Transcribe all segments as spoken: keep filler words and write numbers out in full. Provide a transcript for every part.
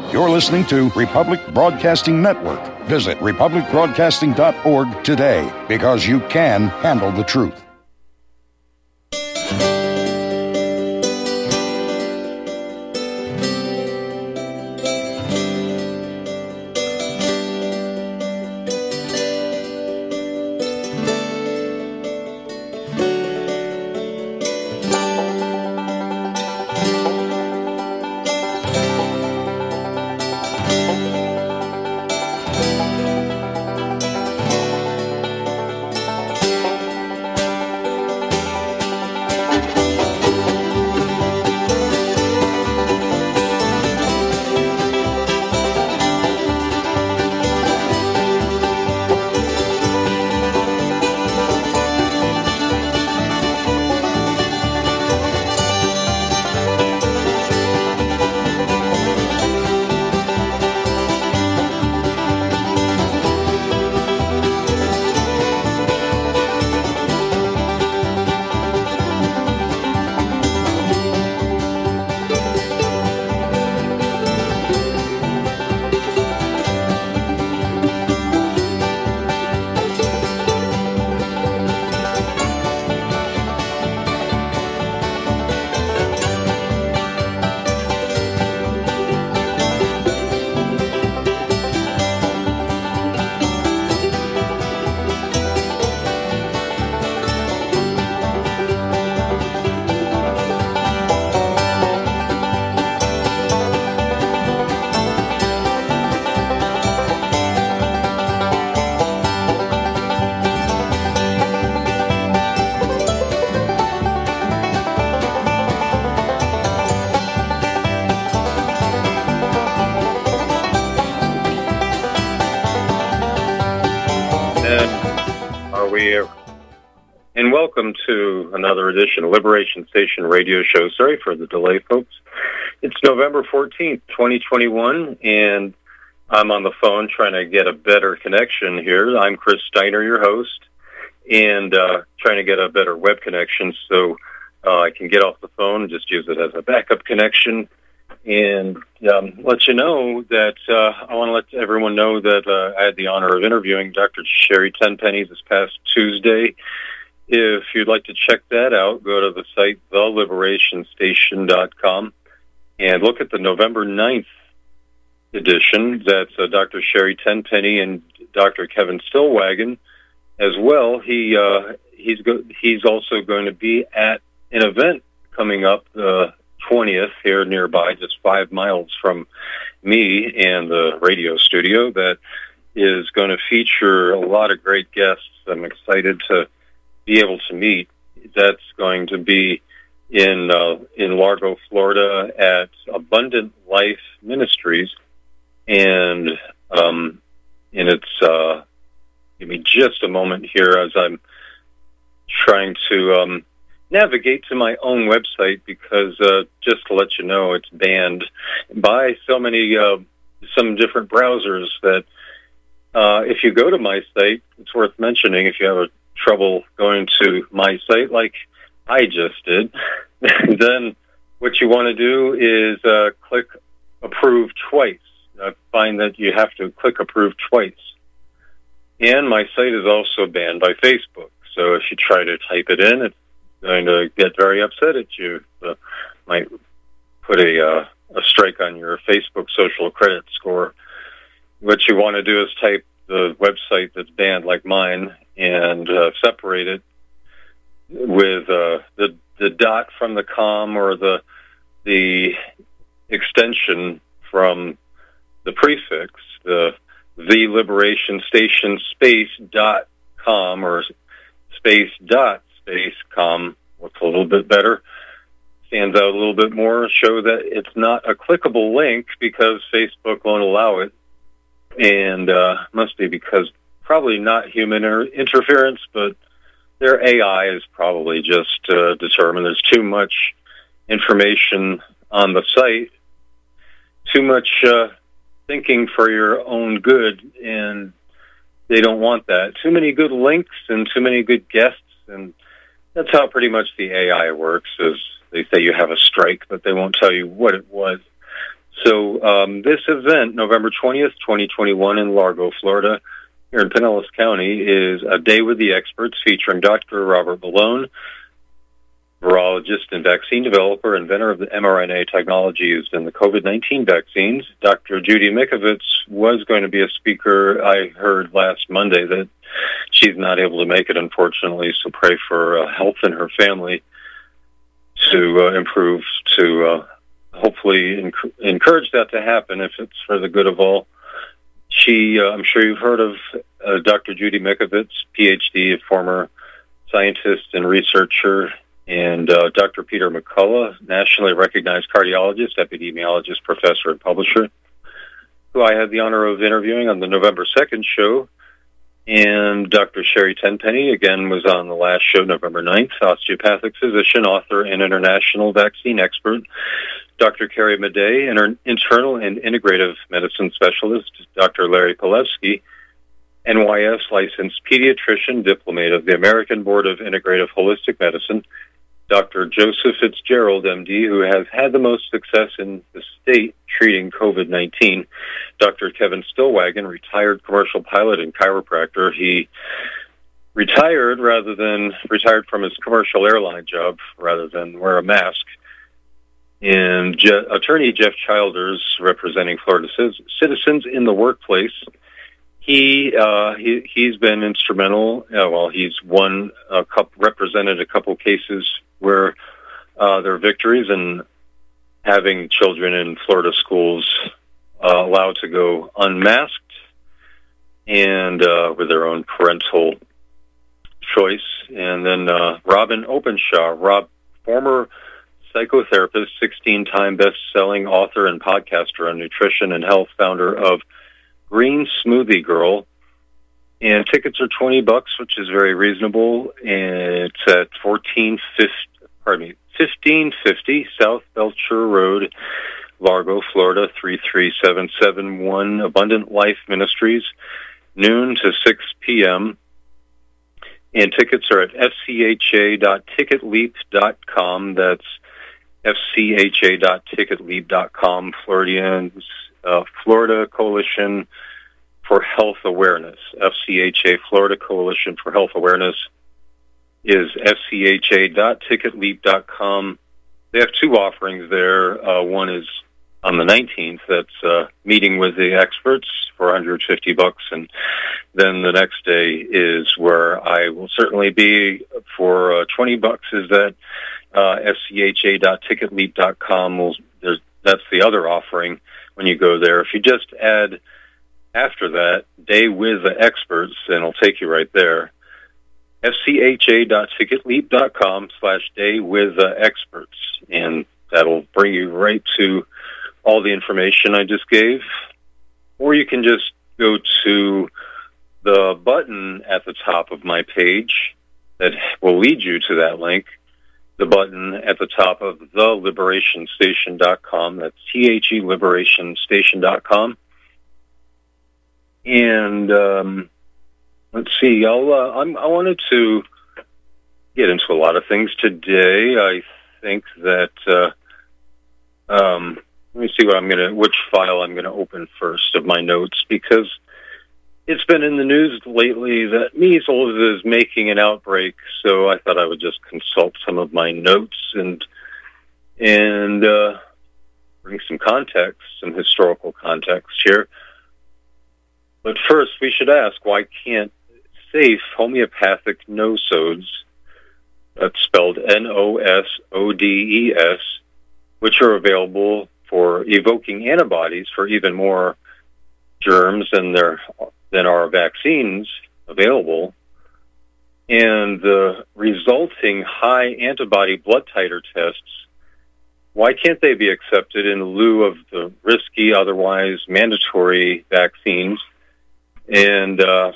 You're listening to Republic Broadcasting Network. Visit republic broadcasting dot org today, because you can handle the truth. And welcome to another edition of Liberation Station Radio Show. Sorry for the delay, folks. It's November fourteenth, twenty twenty-one, and I'm on the phone trying to get a better connection here. I'm Chris Steiner, your host, and uh, trying to get a better web connection so uh, I can get off the phone and just use it as a backup connection. And um, let you know that uh, I want to let everyone know that uh, I had the honor of interviewing Doctor Sherry Tenpenny this past Tuesday. If you'd like to check that out, go to the site the liberation station dot com and look at the November ninth edition. That's uh, Doctor Sherry Tenpenny and Doctor Kevin Stillwagon as well. He uh, he's go- he's also going to be at an event coming up the twentieth here nearby, just five miles from me and the radio studio, that is going to feature a lot of great guests I'm excited to be able to meet. That's going to be in uh, in Largo, Florida at Abundant Life Ministries. And um, and it's, uh, give me just a moment here as I'm trying to um, navigate to my own website, because uh, just to let you know, it's banned by so many, uh, some different browsers that uh, if you go to my site, it's worth mentioning, if you have a trouble going to my site like I just did, then what you want to do is uh, click approve twice. I find that you have to click approve twice. And my site is also banned by Facebook. So if you try to type it in, it's going to get very upset at you. Uh, might put a, uh, a strike on your Facebook social credit score. What you want to do is type the website that's banned, like mine, and uh, separate it with uh, the the dot from the com or the the extension from the prefix, the the Liberation Station space dot com or space dot space com. What's a little bit better, stands out a little bit more, show that it's not a clickable link because Facebook won't allow it, and uh, must be because probably not human inter- interference, but their A I is probably just uh, determined there's too much information on the site, too much uh, thinking for your own good, and they don't want that. Too many good links and too many good guests, and that's how pretty much the A I works, is they say you have a strike, but they won't tell you what it was. So um, this event, November twentieth, twenty twenty-one in Largo, Florida, here in Pinellas County, is a day with the experts featuring Doctor Robert Malone, virologist and vaccine developer, inventor of the mRNA technology used in the COVID nineteen vaccines. Doctor Judy Mikovits was going to be a speaker. I heard last Monday that she's not able to make it, unfortunately, so pray for uh, health in her family to uh, improve, to uh, hopefully enc- encourage that to happen if it's for the good of all. She, uh, I'm sure you've heard of uh, Doctor Judy Mikovits, P H D, a former scientist and researcher, and uh, Doctor Peter McCullough, nationally recognized cardiologist, epidemiologist, professor, and publisher, who I had the honor of interviewing on the November second show. And Doctor Sherry Tenpenny, again, was on the last show, November ninth, osteopathic physician, author, and international vaccine expert. Doctor Carrie Madej, an internal and integrative medicine specialist. Doctor Larry Pilevsky, N Y S licensed pediatrician, diplomate of the American Board of Integrative Holistic Medicine. Doctor Joseph Fitzgerald, M D, who has had the most success in the state treating COVID nineteen. Doctor Kevin Stillwagon, retired commercial pilot and chiropractor. He retired rather than retired from his commercial airline job rather than wear a mask. And Je- attorney Jeff Childers, representing Florida c- citizens in the workplace. He, uh, he he's been instrumental. Uh, well, he's won a couple, represented a couple cases where uh, there are victories in having children in Florida schools uh, allowed to go unmasked and uh, with their own parental choice. And then uh, Robin Openshaw, Rob, former psychotherapist, sixteen-time best-selling author and podcaster on nutrition and health, founder of Green Smoothie Girl. And tickets are twenty bucks, which is very reasonable. And it's at fourteen fifty, pardon me, fifteen fifty South Belcher Road, Largo, Florida, three three seven seven one. Abundant Life Ministries, noon to six p.m. And tickets are at f c h a dot ticket leap dot com. That's f c h a dot ticket leap dot com. Floridians, uh, Florida Coalition for Health Awareness. F C H A, Florida Coalition for Health Awareness, is f c h a dot ticket leap dot com. They have two offerings there. Uh, one is on the nineteenth. That's uh, meeting with the experts for one hundred fifty bucks, and then the next day is where I will certainly be for uh, twenty bucks. Is that uh, f c h a dot ticket leap dot com? Will, there's, that's the other offering when you go there. If you just add after that, Day with the Experts, and it'll take you right there. f c h a dot ticket leap dot com slash Day with the Experts. And that'll bring you right to all the information I just gave. Or you can just go to the button at the top of my page that will lead you to that link. The button at the top of the liberation station dot com. That's T H E liberation station dot com. And um, let's see, I'll, uh, I'm, I wanted to get into a lot of things today. I think that, uh, um, let me see what I'm going to, which file I'm going to open first of my notes, because it's been in the news lately that measles is making an outbreak, so I thought I would just consult some of my notes and, and uh, bring some context, some historical context here. But first, we should ask, why can't safe homeopathic nosodes, that's spelled N O S O D E S, which are available for evoking antibodies for even more germs than there than are vaccines available, and the resulting high antibody blood titer tests, why can't they be accepted in lieu of the risky, otherwise mandatory vaccines? And uh,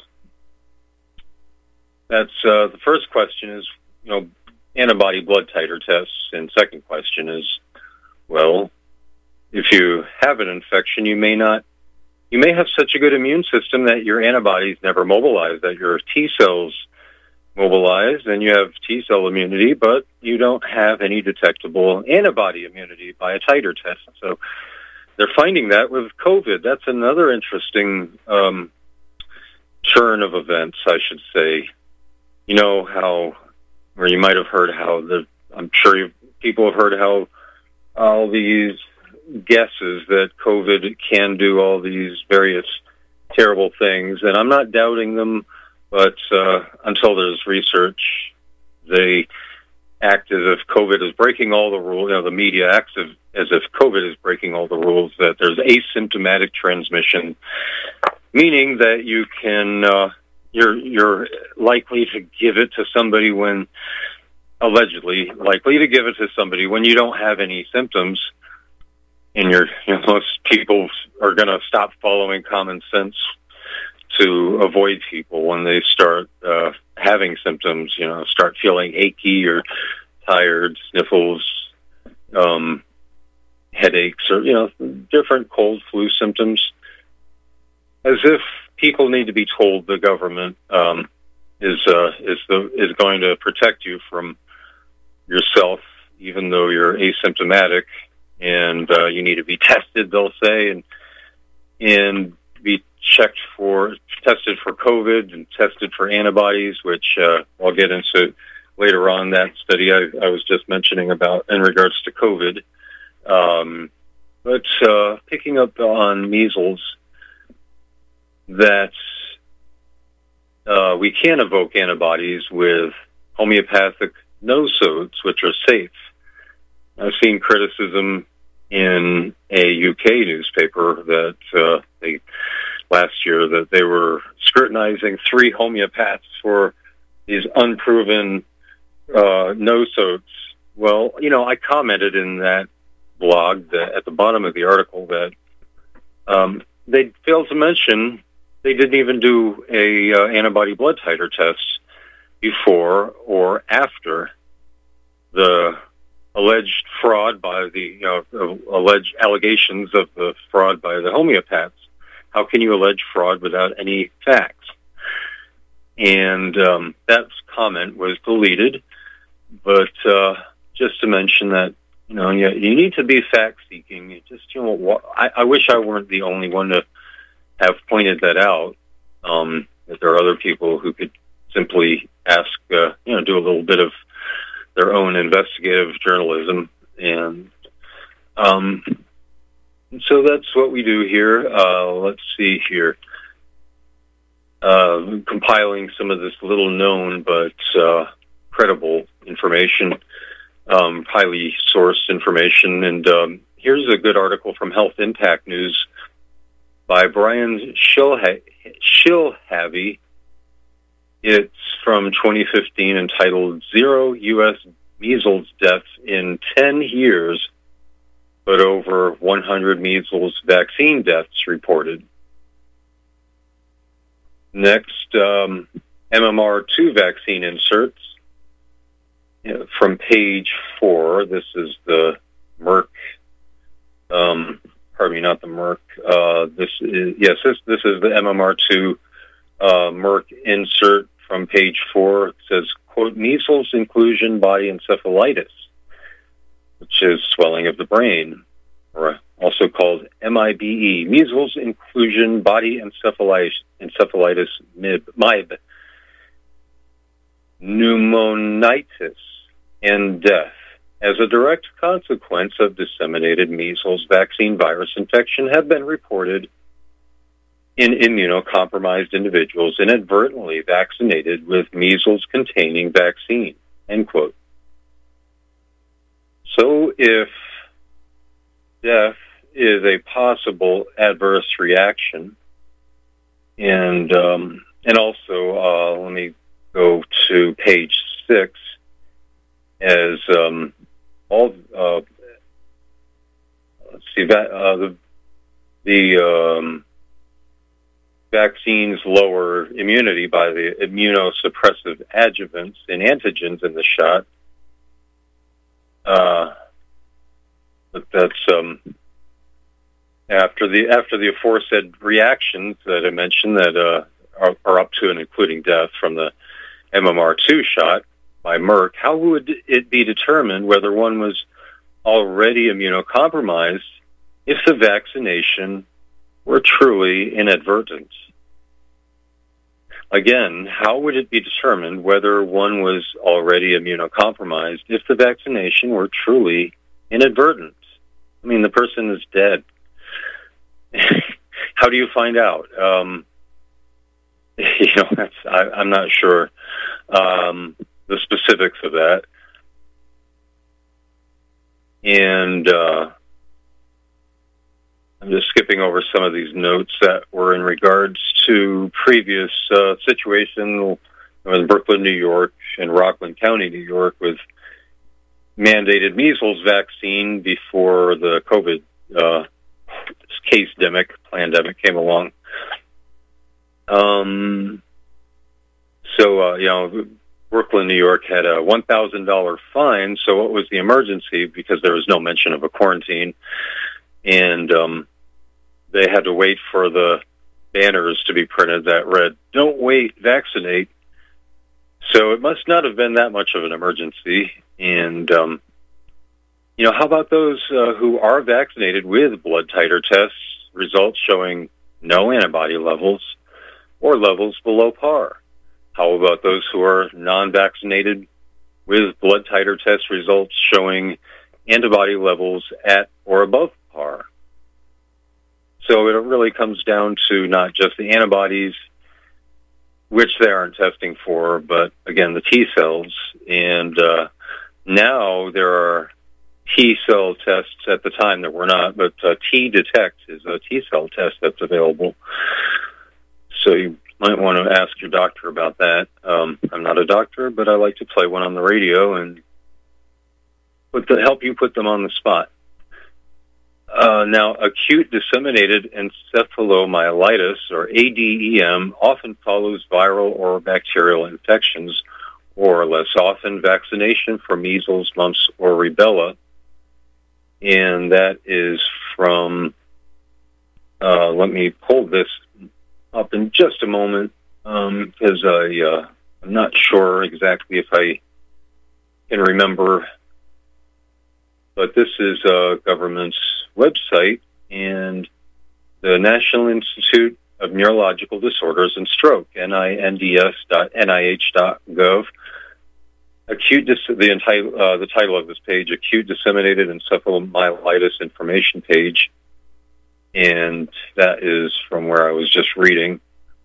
that's uh, the first question is, you know, antibody blood titer tests. And second question is, well, if you have an infection, you may not, you may have such a good immune system that your antibodies never mobilize, that your T cells mobilize, and you have T cell immunity, but you don't have any detectable antibody immunity by a titer test. So they're finding that with COVID. That's another interesting um, turn of events, I should say. You know how, or you might have heard how, the, I'm sure you, people have heard how all these guesses that COVID can do all these various terrible things, and I'm not doubting them, but uh, until there's research, they act as if COVID is breaking all the rules. You know, the media acts as, as if COVID is breaking all the rules, that there's asymptomatic transmission, meaning that you can, uh, you're, you're likely to give it to somebody when, allegedly likely to give it to somebody when you don't have any symptoms, and you're, you know, most people are going to stop following common sense to avoid people when they start uh, having symptoms, you know, start feeling achy or tired, sniffles, um, headaches, or, you know, different cold, flu symptoms, as if people need to be told the government um, is uh, is the is going to protect you from yourself, even though you're asymptomatic, and uh, you need to be tested, they'll say, and and be checked for, tested for COVID and tested for antibodies, which uh, I'll get into later on, that study I, I was just mentioning about in regards to COVID. Um, but uh, picking up on measles, that uh, we can evoke antibodies with homeopathic nosodes, which are safe. I've seen criticism in a U K newspaper that uh, they last year that they were scrutinizing three homeopaths for these unproven uh, nosodes. Well, you know, I commented in that blog that at the bottom of the article that um, they failed to mention they didn't even do a uh, antibody blood titer test before or after the alleged fraud by the, you know, alleged allegations of the fraud by the homeopaths. How can you allege fraud without any facts? And um, that comment was deleted, but uh, just to mention that, you know, you, you need to be fact-seeking. You just, you know, I, I wish I weren't the only one to have pointed that out, um, that there are other people who could simply ask, uh, you know, do a little bit of their own investigative journalism. And um, so that's what we do here. Uh, let's see here. Uh, compiling some of this little known but uh, credible information, um, highly sourced information. And um, here's a good article from Health Impact News by Brian Shilha- Shilhavy. It's from twenty fifteen, entitled Zero U S Measles Deaths in ten years, but over one hundred measles vaccine deaths reported. Next, um, M M R two vaccine inserts. You know, from page four, this is the Merck, um, pardon me, not the Merck, uh, this is, yes, this, this is the M M R two uh, Merck insert from page four. It says, quote, measles inclusion body encephalitis, which is swelling of the brain, or also called M I B E, measles inclusion body encephalitis, encephalitis M I B, pneumonitis, and death as a direct consequence of disseminated measles vaccine virus infection have been reported in immunocompromised individuals inadvertently vaccinated with measles-containing vaccine, end quote. So if death is a possible adverse reaction, and um, and also, uh, let me go to page six, as um, all, uh, let's see, that, uh, the, the um, vaccines lower immunity by the immunosuppressive adjuvants and antigens in the shot. Uh, but that's um, after the after the aforesaid reactions that I mentioned that uh, are, are up to and including death from the M M R two shot by Merck. How would it be determined whether one was already immunocompromised if the vaccination were truly inadvertent. Again, how would it be determined whether one was already immunocompromised if the vaccination were truly inadvertent? I mean, the person is dead. How do you find out? Um, you know, that's, I, I'm not sure um, the specifics of that. And uh, I'm just skipping over some of these notes that were in regards to previous uh, situation in Brooklyn, New York, and Rockland County, New York, with mandated measles vaccine before the COVID uh, case-demic, pandemic came along. Um, so, uh, you know, Brooklyn, New York had a one thousand dollars fine, so what was the emergency? Because there was no mention of a quarantine, and um, they had to wait for the banners to be printed that read, "Don't wait, vaccinate." So it must not have been that much of an emergency. And, um, you know, how about those uh, who are vaccinated with blood titer tests, results showing no antibody levels or levels below par? How about those who are non-vaccinated with blood titer test results showing antibody levels at or above par? So it really comes down to not just the antibodies, which they aren't testing for, but, again, the T cells. And uh, now there are T cell tests. At the time there were not, but uh, T-Detect is a T cell test that's available. So you might want to ask your doctor about that. Um, I'm not a doctor, but I like to play one on the radio and put the, help you put them on the spot. Uh, now, acute disseminated encephalomyelitis, or A D E M, often follows viral or bacterial infections, or less often vaccination for measles, mumps, or rubella. And that is from, uh, let me pull this up in just a moment, um, because I, uh, I'm not sure exactly if I can remember. But this is a government's website, and the National Institute of Neurological Disorders and Stroke, N I N D S dot N I H dot gov. Acute dis- the, enti- uh, the title of this page, Acute Disseminated Encephalomyelitis Information Page, and that is from where I was just reading.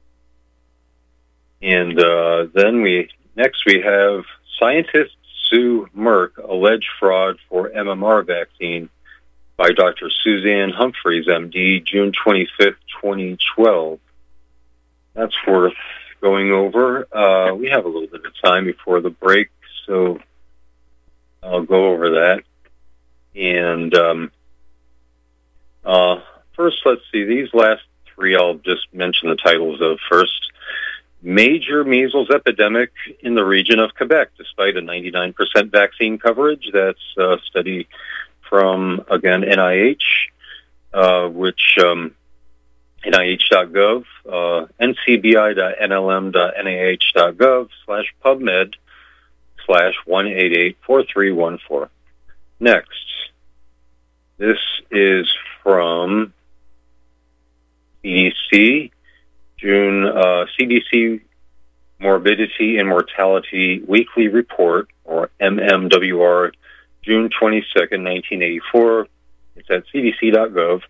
And uh, then we next we have scientists sue Merck alleged fraud for M M R vaccine by Doctor Suzanne Humphries, M D, June twenty-fifth, twenty twelve. That's worth going over. Uh, we have a little bit of time before the break, so I'll go over that. And um, uh, first, let's see, these last three I'll just mention the titles of first. Major measles epidemic in the region of Quebec, despite a ninety-nine percent vaccine coverage. That's a study from, again, N I H, uh, which um, N I H dot gov, uh, N C B I dot N L M dot N I H dot gov slash PubMed slash one eight eight four three one four. Next, this is from C D C. June, uh, C D C Morbidity and Mortality Weekly Report, or M M W R, June twenty-second, nineteen eighty-four. It's at C D C dot gov.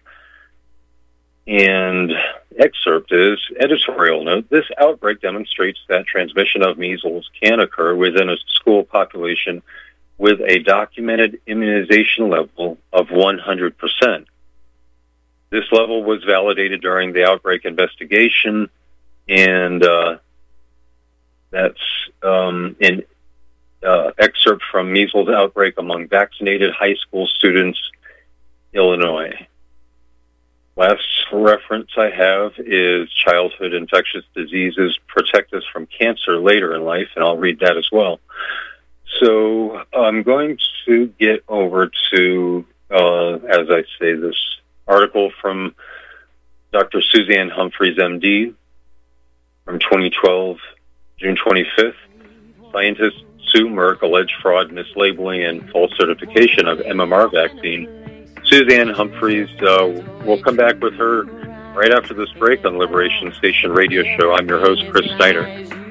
And excerpt is, editorial note, this outbreak demonstrates that transmission of measles can occur within a school population with a documented immunization level of one hundred percent. This level was validated during the outbreak investigation, and uh, that's um, an uh, excerpt from measles outbreak among vaccinated high school students, Illinois. Last reference I have is Childhood Infectious Diseases Protect Us from Cancer Later in Life, and I'll read that as well. So I'm going to get over to, uh, as I say, this article from Doctor Suzanne Humphries, M D, from twenty twelve, June twenty-fifth. Scientists sue Merck, alleged fraud, mislabeling, and false certification of M M R vaccine. Suzanne Humphreys. Uh, we'll come back with her right after this break on Liberation Station Radio Show. I'm your host, Chris Steiner.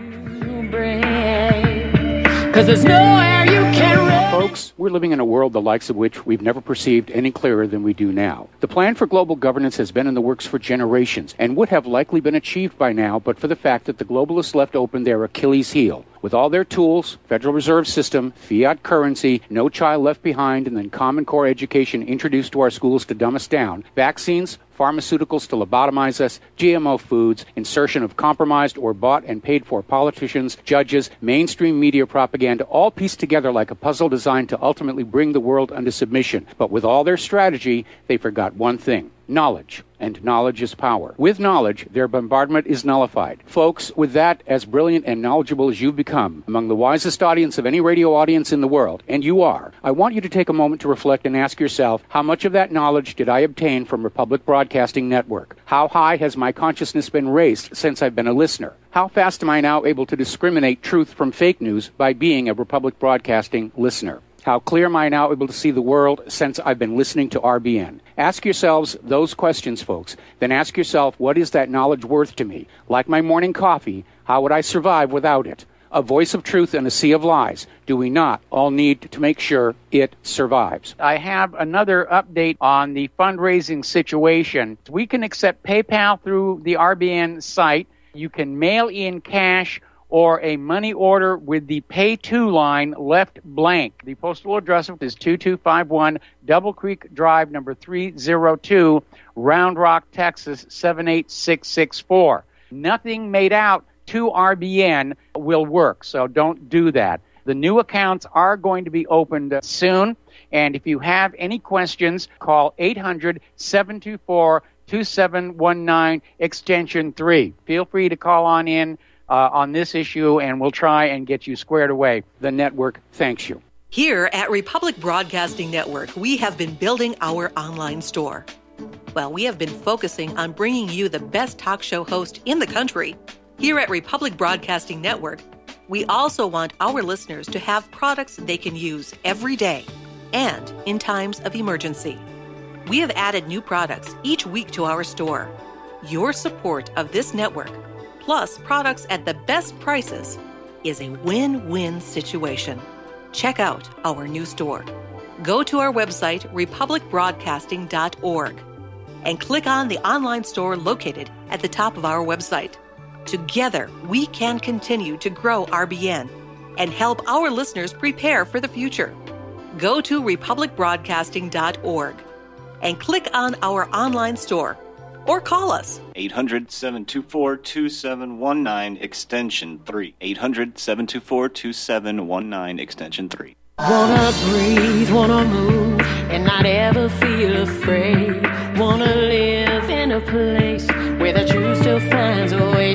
Cause there's nowhere you can run. Folks, we're living in a world the likes of which we've never perceived any clearer than we do now. The plan for global governance has been in the works for generations and would have likely been achieved by now but for the fact that the globalists left open their Achilles heel. With all their tools, Federal Reserve System, fiat currency, no child left behind, and then Common Core education introduced to our schools to dumb us down, vaccines, pharmaceuticals to lobotomize us, G M O foods, insertion of compromised or bought and paid for politicians, judges, mainstream media propaganda, all pieced together like a puzzle designed to ultimately bring the world under submission. But with all their strategy, they forgot one thing. Knowledge. And knowledge is power. With knowledge, their bombardment is nullified. Folks, with that, as brilliant and knowledgeable as you've become, among the wisest audience of any radio audience in the world, and you are, I want you to take a moment to reflect and ask yourself, how much of that knowledge did I obtain from Republic Broadcasting Network? How high has my consciousness been raised since I've been a listener? How fast am I now able to discriminate truth from fake news by being a Republic Broadcasting listener? How clear am I now able to see the world since I've been listening to R B N? Ask yourselves those questions, folks. Then ask yourself, what is that knowledge worth to me? Like my morning coffee, how would I survive without it? A voice of truth in a sea of lies. Do we not all need to make sure it survives? I have another update on the fundraising situation. We can accept PayPal through the R B N site. You can mail in cash or a money order with the Pay To line left blank. The postal address is two two five one Double Creek Drive, number three oh two, Round Rock, Texas, seven eight six six four. Nothing made out to R B N will work, so don't do that. The new accounts are going to be opened soon, and if you have any questions, call eight hundred, seven two four, two seven one nine, extension three. Feel free to call on in Uh, on this issue, and we'll try and get you squared away. The network thanks you. Here at Republic Broadcasting Network, we have been building our online store. Well, we have been focusing on bringing you the best talk show host in the country. Here at Republic Broadcasting Network, we also want our listeners to have products they can use every day and in times of emergency. We have added new products each week to our store. Your support of this network, plus products at the best prices, is a win-win situation. Check out our new store. Go to our website, republic broadcasting dot org, and click on the online store located at the top of our website. Together, we can continue to grow R B N and help our listeners prepare for the future. Go to republic broadcasting dot org and click on our online store, or call us. eight hundred, seven two four, two seven one nine, extension three. eight hundred, seven two four, two seven one nine, extension three. Wanna breathe, wanna move, and not ever feel afraid. Wanna live in a place where the truth still finds a way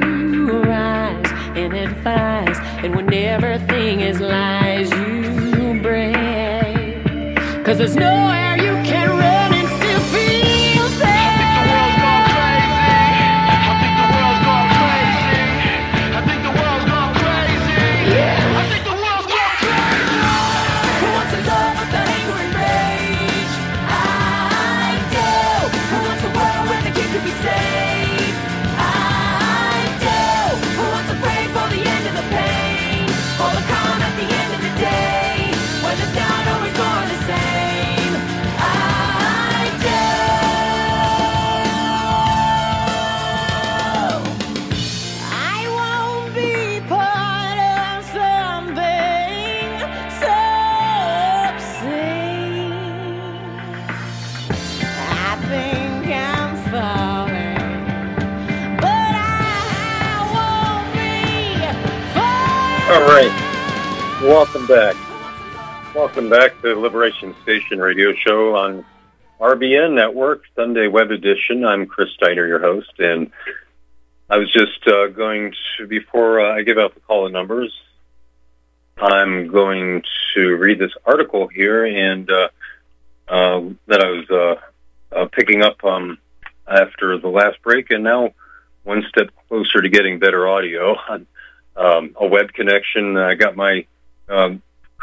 to rise and advise. And when everything is lies, you break. Cause there's nowhere you can run and still feel safe. All right. Welcome back. Welcome back to the Liberation Station Radio Show on R B N Network, Sunday Web Edition. I'm Chris Steiner, your host, and I was just uh, going to, before uh, I give out the call-in numbers, I'm going to read this article here and uh, uh, that I was uh, uh, picking up um, after the last break, and now one step closer to getting better audio on um, a web connection. I got my um,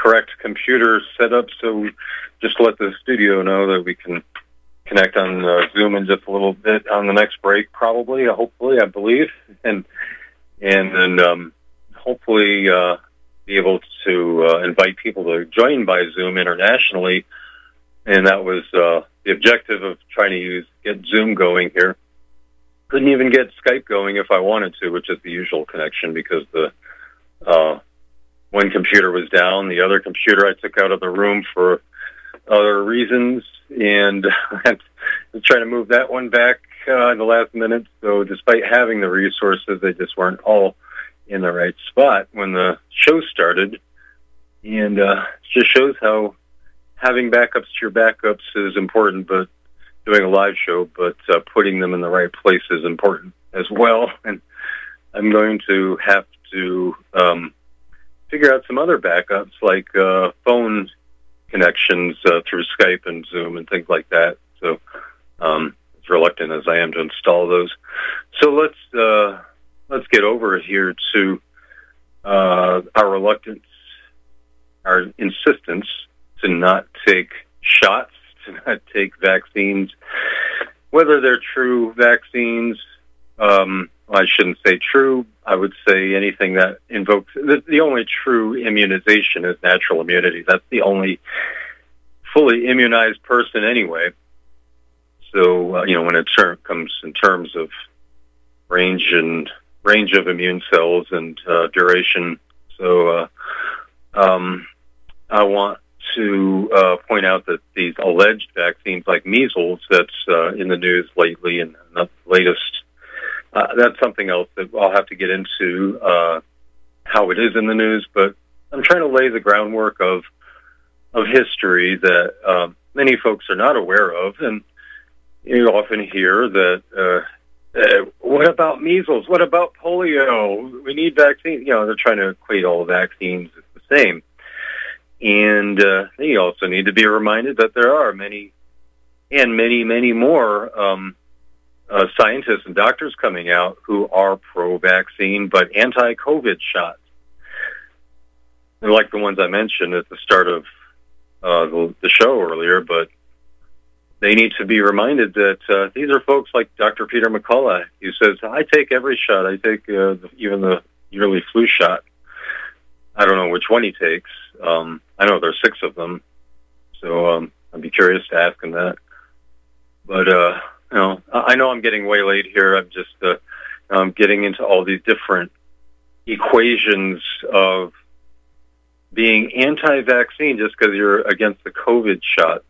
correct computer set up, so just let the studio know that we can connect on uh, Zoom in just a little bit on the next break, probably, uh, hopefully, I believe, and and then um, hopefully uh, be able to uh, invite people to join by Zoom internationally. And that was uh, the objective of trying to use get Zoom going here. Couldn't even get Skype going if I wanted to, which is the usual connection, because the uh, one computer was down. The other computer I took out of the room for other reasons, and I was trying to move that one back uh, in the last minute. So despite having the resources, they just weren't all in the right spot when the show started. And uh, it just shows how having backups to your backups is important, but doing a live show, but uh, putting them in the right place is important as well. And I'm going to have to um, figure out some other backups, like uh, phone connections uh, through Skype and Zoom and things like that. So um, as reluctant as I am to install those. So let's uh, let's get over here to uh, our reluctance, our insistence to not take shots, to not take vaccines, whether they're true vaccines. Um, I shouldn't say true. I would say anything that invokes... The, the only true immunization is natural immunity. That's the only fully immunized person anyway. So, uh, you know, when it ter- comes in terms of range and range of immune cells and uh, duration. So uh, um, I want to uh, point out that these alleged vaccines like measles that's uh, in the news lately and the latest, uh, that's something else that I'll have to get into uh, how it is in the news, but I'm trying to lay the groundwork of of history that um, many folks are not aware of, and you often hear that, uh, uh, what about measles? What about polio? We need vaccines. You know, they're trying to equate all vaccines as the same. And uh, they also need to be reminded that there are many and many, many more um, uh, scientists and doctors coming out who are pro-vaccine but anti-COVID shots. And like the ones I mentioned at the start of uh, the, the show earlier, but they need to be reminded that uh, these are folks like Doctor Peter McCullough. He says, I take every shot. I take uh, the, even the yearly flu shot. I don't know which one he takes. Um, I know there's six of them, so um, I'd be curious to ask him that. But, uh, you know, I know I'm getting way late here. I'm just uh, I'm getting into all these different equations of being anti-vaccine just because you're against the COVID shot.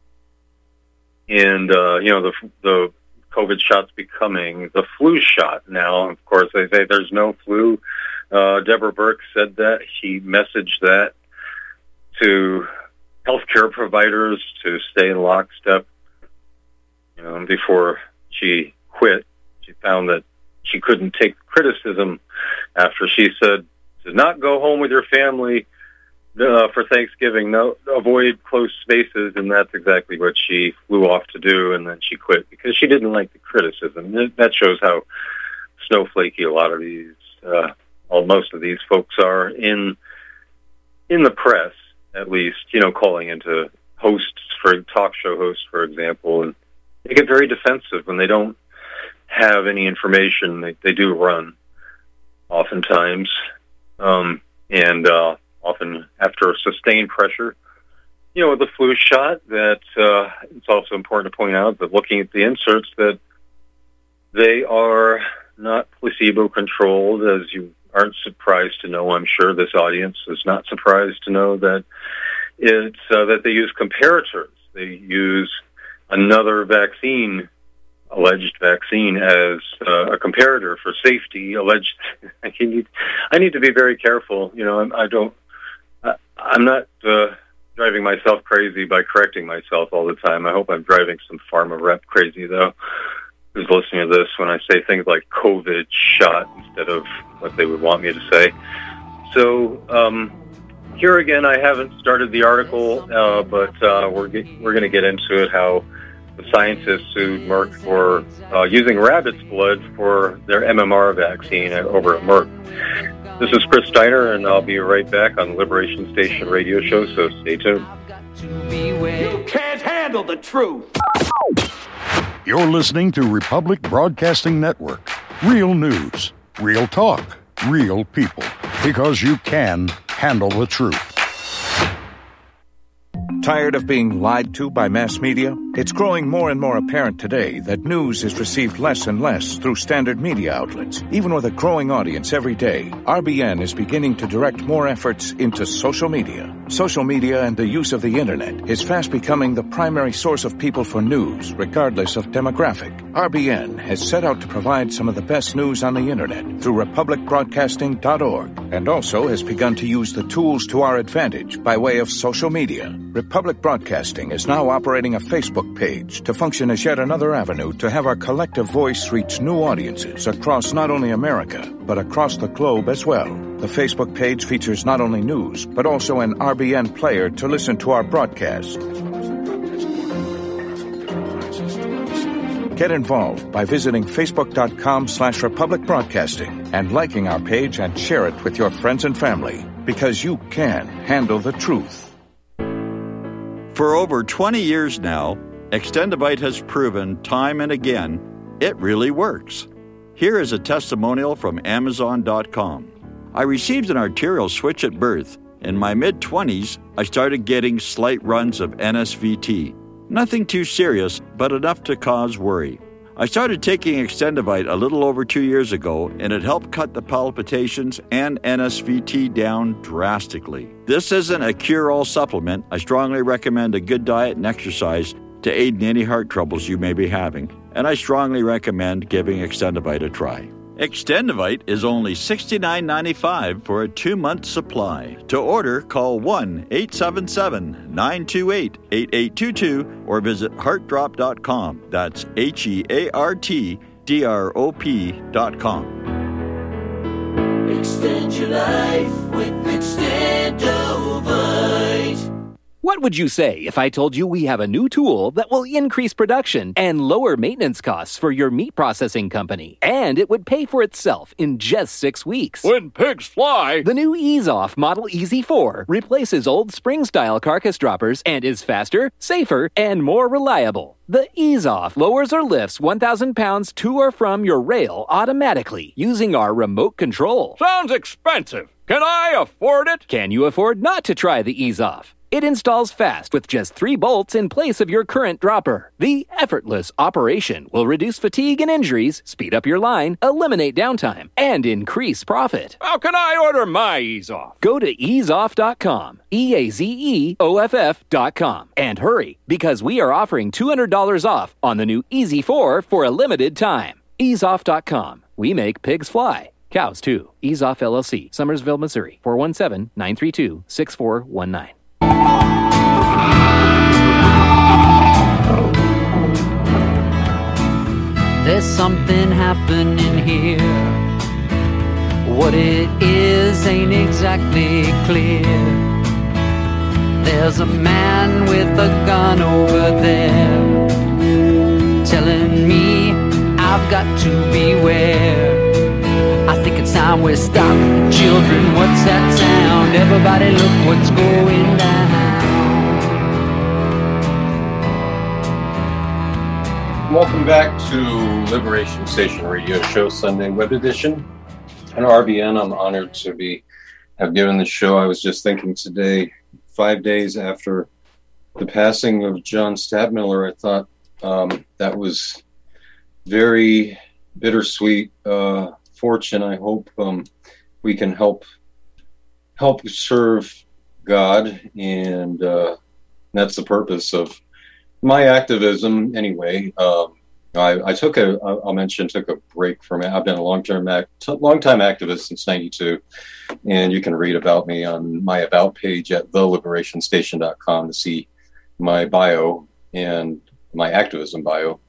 And, uh, you know, the the COVID shot's becoming the flu shot now. Of course, they say there's no flu. Uh, Deborah Birx said that. She messaged that to healthcare providers to stay in lockstep. You know, before she quit, she found that she couldn't take criticism after she said, "Do not go home with your family uh, for Thanksgiving. No, avoid close spaces." And that's exactly what she flew off to do. And then she quit because she didn't like the criticism. That shows how snowflakey a lot of these. Uh, Well, most of these folks are in in the press, at least, you know, calling into hosts, for talk show hosts, for example, and they get very defensive when they don't have any information. They, they do run, oftentimes, um, and uh, often after sustained pressure. You know, with the flu shot, that uh, it's also important to point out that looking at the inserts, that they are not placebo-controlled, as you aren't surprised to know. I'm sure this audience is not surprised to know that it's uh, that they use comparators. They use another vaccine, alleged vaccine, as uh, a comparator for safety. Alleged. I need. I need to be very careful. You know, I'm, I don't. I, I'm not uh, driving myself crazy by correcting myself all the time. I hope I'm driving some pharma rep crazy though, who's listening to this when I say things like COVID shot instead of what they would want me to say. So um, here again, I haven't started the article, uh, but uh, we're get, we're going to get into it. How the scientists sued Merck for uh, using rabbit's blood for their M M R vaccine over at Merck. This is Chris Steiner, and I'll be right back on the Liberation Station radio show, so stay tuned. You can't handle the truth. You're listening to Republic Broadcasting Network. Real news, real talk, real people. Because you can handle the truth. Tired of being lied to by mass media? It's growing more and more apparent today that news is received less and less through standard media outlets. Even with a growing audience every day, R B N is beginning to direct more efforts into social media. Social media and the use of the internet is fast becoming the primary source of people for news, regardless of demographic. R B N has set out to provide some of the best news on the internet through republic broadcasting dot org, and also has begun to use the tools to our advantage by way of social media. Republic Broadcasting is now operating a Facebook page to function as yet another avenue to have our collective voice reach new audiences across not only America, but across the globe as well. The Facebook page features not only news, but also an R B N player to listen to our broadcast. Get involved by visiting facebook.com slash Republic Broadcasting and liking our page and share it with your friends and family, because you can handle the truth. For over twenty years now, Extendivite has proven time and again it really works. Here is a testimonial from Amazon dot com. I received an arterial switch at birth. In my mid-twenties, I started getting slight runs of N S V T. Nothing too serious, but enough to cause worry. I started taking Extendivite a little over two years ago, and it helped cut the palpitations and N S V T down drastically. This isn't a cure-all supplement. I strongly recommend a good diet and exercise to aid in any heart troubles you may be having, and I strongly recommend giving Extendivite a try. Extendivite is only sixty-nine ninety-five for a two-month supply. To order, call one eight seven seven, nine two eight, eight eight two two or visit heart drop dot com. That's H E A R T D R O P dot com. Extend your life with Extendivite. What would you say if I told you we have a new tool that will increase production and lower maintenance costs for your meat processing company? And it would pay for itself in just six weeks. When pigs fly! The new EaseOff Model E Z four replaces old spring-style carcass droppers and is faster, safer, and more reliable. The EaseOff lowers or lifts one thousand pounds to or from your rail automatically using our remote control. Sounds expensive. Can I afford it? Can you afford not to try the EaseOff? It installs fast with just three bolts in place of your current dropper. The effortless operation will reduce fatigue and injuries, speed up your line, eliminate downtime, and increase profit. How can I order my EaseOff? Go to ease off dot com, E A Z E O F F dot com, and hurry, because we are offering two hundred dollars off on the new E Z four for a limited time. ease off dot com. We make pigs fly. Cows, too. EaseOff L L C, Summersville, Missouri, four one seven, nine three two, six four one nine. There's something happening here. What it is ain't exactly clear. There's a man with a gun over there telling me I've got to beware. I think it's time we stop. Children, what's that sound? Everybody look what's going down. Welcome back to Liberation Station Radio Show, Sunday Web Edition. And R B N, I'm honored to be have given the show. I was just thinking today, five days after the passing of John Stadtmiller, I thought um, that was very bittersweet uh, fortune. I hope um, we can help help serve God, and uh, that's the purpose of my activism. Anyway, um, I, I took a, I'll mention, took a break from it. I've been a long-term, act, long-time activist since ninety-two, and you can read about me on my About page at the liberation station dot com to see my bio and my activism bio.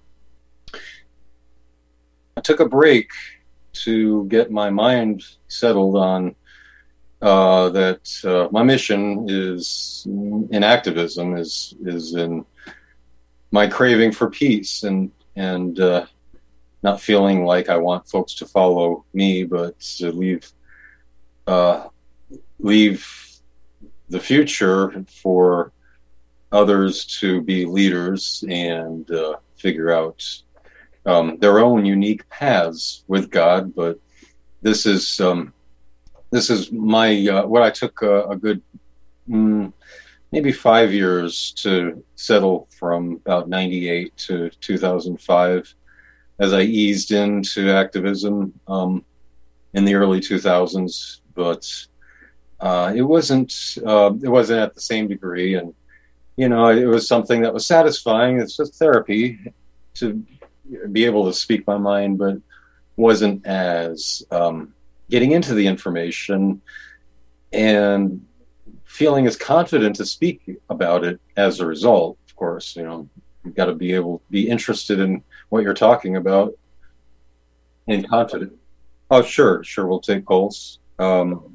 I took a break to get my mind settled on uh, that uh, my mission is in activism is is in my craving for peace and and uh, not feeling like I want folks to follow me, but to leave uh, leave the future for others to be leaders and uh, figure out um, their own unique paths with God. But this is um, this is my uh, what I took a, a good mm, maybe five years to settle from about ninety-eight to two thousand five, as I eased into activism um, in the early two thousands. But uh, it wasn't uh, it wasn't at the same degree, and you know, it was something that was satisfying. It's just therapy to be able to speak my mind, but wasn't as um, getting into the information and feeling as confident to speak about it as a result. Of course, you know, you've got to be able to be interested in what you're talking about and confident. Oh, sure, sure, we'll take calls. Um,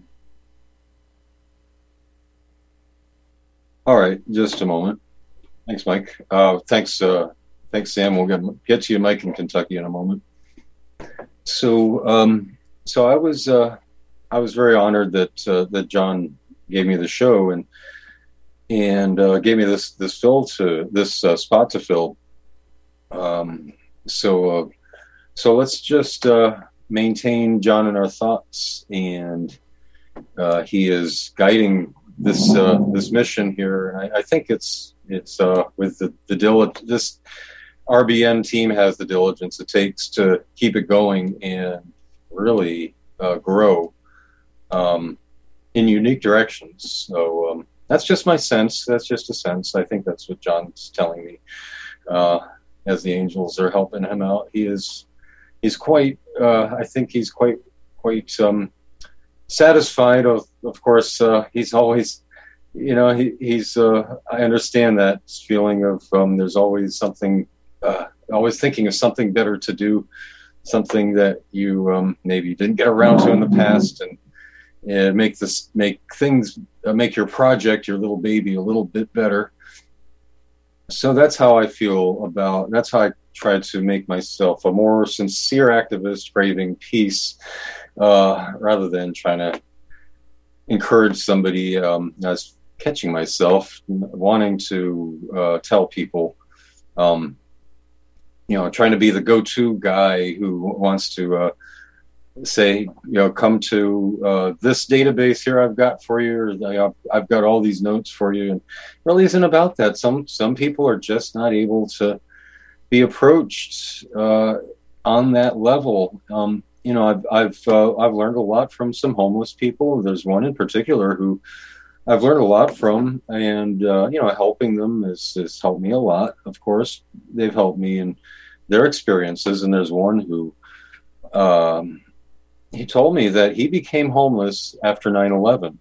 all right, just a moment. Thanks, Mike. Uh, thanks, uh, thanks, Sam. We'll get, get to you, Mike, in Kentucky in a moment. So, um, so I was, uh, I was very honored that uh, that John gave me the show and and uh, gave me this this fill to this uh, spot to fill. Um, so, uh, so let's just uh, maintain John in our thoughts, and uh, he is guiding this uh, this mission here, and I, I think it's it's uh, with the the diligence. This R B N team has the diligence it takes to keep it going and really uh, grow um, in unique directions. So um, that's just my sense. That's just a sense. I think that's what John's telling me. Uh, as the angels are helping him out, he is he's quite. Uh, I think he's quite quite. Um, satisfied. Of of course, uh, he's always, you know, he, he's. Uh, I understand that feeling of um, there's always something, uh, always thinking of something better to do, something that you um, maybe didn't get around to in the past, and, and make this make things uh, make your project, your little baby, a little bit better. So that's how I feel about. That's how I try to make myself a more sincere activist, craving peace. Uh, rather than trying to encourage somebody, um, I was catching myself wanting to uh, tell people, um, you know, trying to be the go-to guy who wants to uh, say, you know, come to uh, this database here I've got for you, or I've got all these notes for you. And it really isn't about that. Some some people are just not able to be approached uh, on that level. Um, You know, I've I've uh, I've learned a lot from some homeless people. There's one in particular who I've learned a lot from, and uh, you know, helping them has, has helped me a lot. Of course, they've helped me in their experiences. And there's one who um, he told me that he became homeless after nine eleven.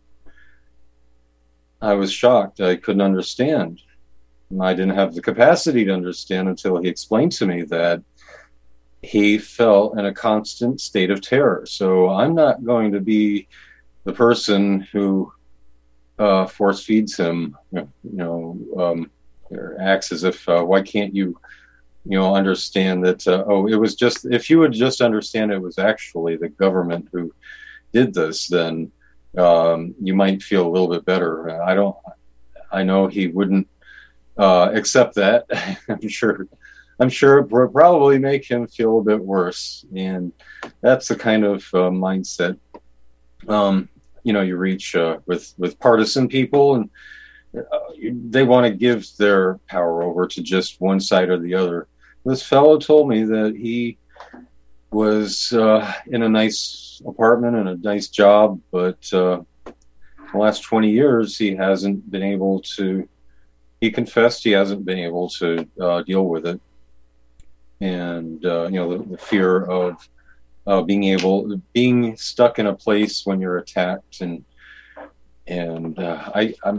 I was shocked. I couldn't understand. I didn't have the capacity to understand until he explained to me that he felt in a constant state of terror. So I'm not going to be the person who uh, force feeds him, you know, um, or acts as if, uh, why can't you, you know, understand that, uh, oh, it was just, if you would just understand it was actually the government who did this, then um, you might feel a little bit better. I don't, I know he wouldn't uh, accept that. I'm sure I'm sure it will probably make him feel a bit worse. And that's the kind of uh, mindset, um, you know, you reach uh, with, with partisan people, and uh, they want to give their power over to just one side or the other. This fellow told me that he was uh, in a nice apartment and a nice job, but uh, the last twenty years, he hasn't been able to, he confessed he hasn't been able to uh, deal with it. And, uh, you know, the, the fear of uh, being able, being stuck in a place when you're attacked. And, and uh, I, I'm,